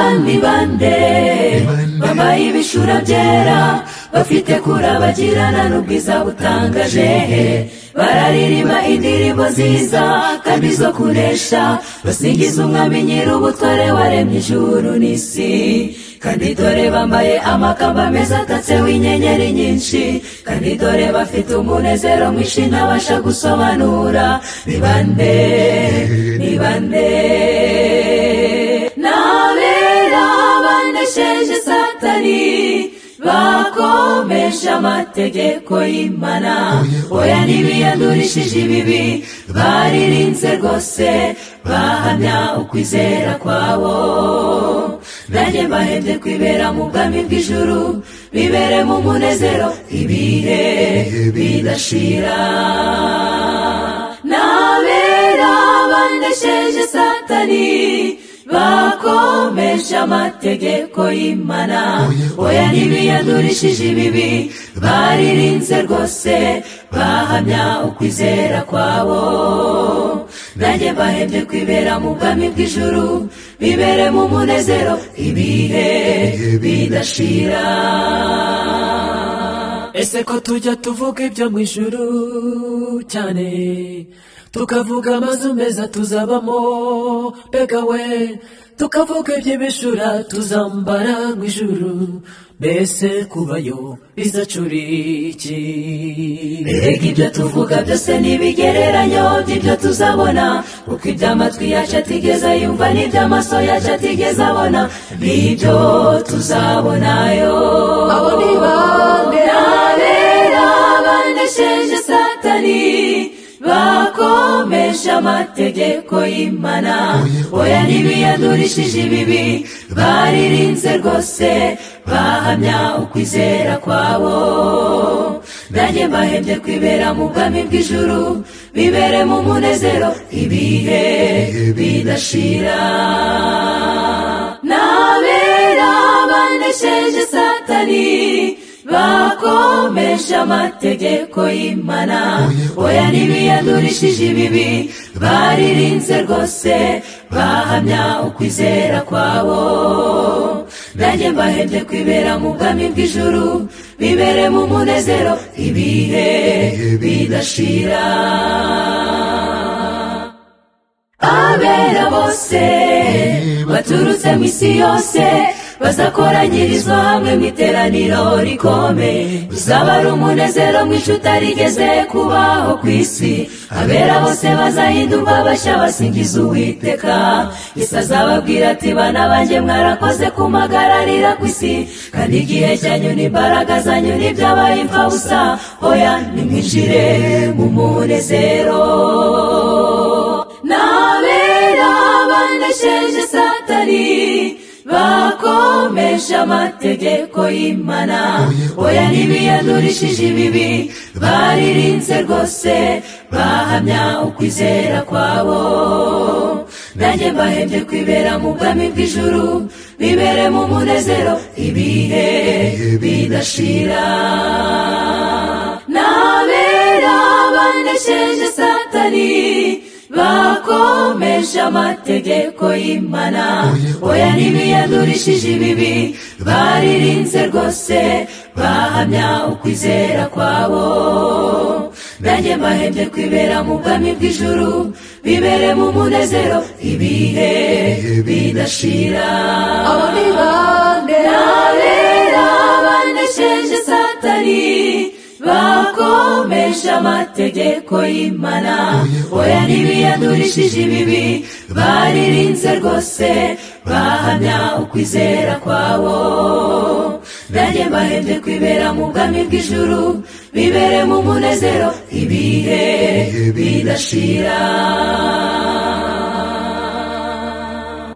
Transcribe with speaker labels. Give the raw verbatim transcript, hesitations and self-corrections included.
Speaker 1: ni bande bambaye ibishura byera bafite kurabagirana n'ubwiza butangaje bararirimba indirimbo nziza kandi zo kunesha basingiza umwami nyir'ubutware waremye ijuru n'isi kandi dore bambaye amakamba meza atatseho inyenyeri nyinshi kandi dore bafite umunezero mwinshi ntabasha gusobanura ni bande ni bande n'abera banesheje satani bakomesha amategeko y'Imana oya ntibiyandurishije ibibi baririnze rwose bahamya ukwizera kwabo nanjye mbahembye kwibera mu bwami bw'ijuru bibere mu munezero ibihe bidashira n'abera banesheje satani bakomesha amategeko y'Imana oya ntibiyandurishije ibibi baririnze rwose bahamya ukwizera kwabo nanjye mbahembye kwibera mu bwami bw'ijuru bibere mu munezero ibihe bidashira
Speaker 2: ese ko tujya tuvuga ibyo mu ijuru cyane tukavuga amazu meza tuzabamo mbega we tukavuga iby'ibishura tuzambara mu ijuru mbese kubayo bizacura iki
Speaker 1: mbega ibyo tuvuga byose n'ibigereranyo by'ibyo tuzabona kuko iby'amatwi yacu atigeze yumva n'iby'amaso yacu atigeze abona n'ibyo tuzabonayo
Speaker 2: abo ni bande
Speaker 1: n'abera banesheje satani bakomesha amategeko y'Imana oya ntibiyandurishije ibibi baririnze rwose bahamya ukwizera kwabo nanjye mbahembye kwibera mu bwami bw'ijuru bibere mu munezero ibihe bidashira n'abera banesheje satani bakomesha amategeko y'Imana oya ntibiyandurishije ibibi baririnze rwose bahamya ukwizera kwabo nanjye mbahembye kwibera mu bwami bw'ijuru bibere mu munezero ibihe bidashira abera bose baturutse mu isi yose bazakoranyirizwa hamwe mu iteraniro rikomeye uzaba ari umunezero mwinshi utarigeze kubaho ku isi abera bose bazahindurwa bashya basingiza Uwiteka Yesu azababwira ati bana banjye mwarakoze kumpagararira ku isi kandi igihe cyanyu n'imbaraga zanyu ntibyabaye imfabusa oya nimwinjire mu munezero n'abera banesheje satani bakomesha amategeko y'Imana oya ntibiyandurishije ibibi baririnze rwose bahamya ukwizera kwabo nanjye mbahembye kwibera mu bwami bw'ijuru bibere mu munezero ibihe bidashira n'abera banesheje satani bakomesha amategeko y'Imana oya ntibiyandurishije ibibi baririnze rwose bahamya ukwizera kwabo nanjye mbahembye kwibera mu bwami bw'ijuru bibere mu munezero ibihe bidashira
Speaker 2: abo ni bande
Speaker 1: n'abera banesheje satani bakomesha amategeko y'Imana oya ntibiyandurishije ibibi baririnze rwose bahamya ukwizera kwabo nanjye mbahembye kwibera mu bwami bw'ijuru bibere mu munezero ibihe bidashira